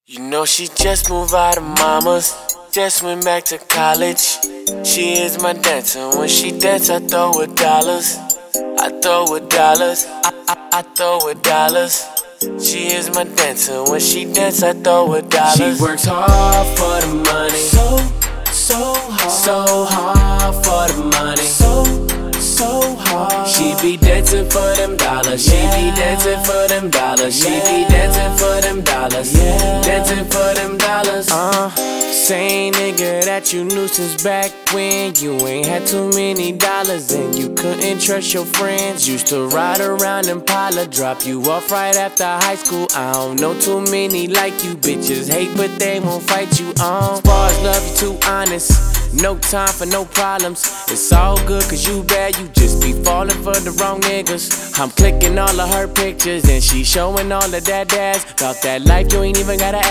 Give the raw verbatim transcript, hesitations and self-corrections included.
You know she just moved out of mama's, just went back to college. She is my dancer, when she dance I throw her dollars. I throw her dollars, I, I, I throw her dollars. She is my dancer, when she dance I throw her dollars. She works hard for the money, so, so hard, so hard for the money, so, so hard. She be dancing for them dollars, she be dancing for them dollars, she be dancing for them dollars, dancing for them dollars. Uh, same nigga that you knew since back when you ain't had too many dollars and you couldn't trust your friends. Used to ride around Impala, drop you off right after high school. I don't know too many like you, bitches hate but they won't fight you on. Bars love you too honest, no time for no problems. It's all good cause you bad, you just be falling for the wrong niggas. I'm clicking all of her pictures and she showing all of that ass. About that life you ain't even gotta ask.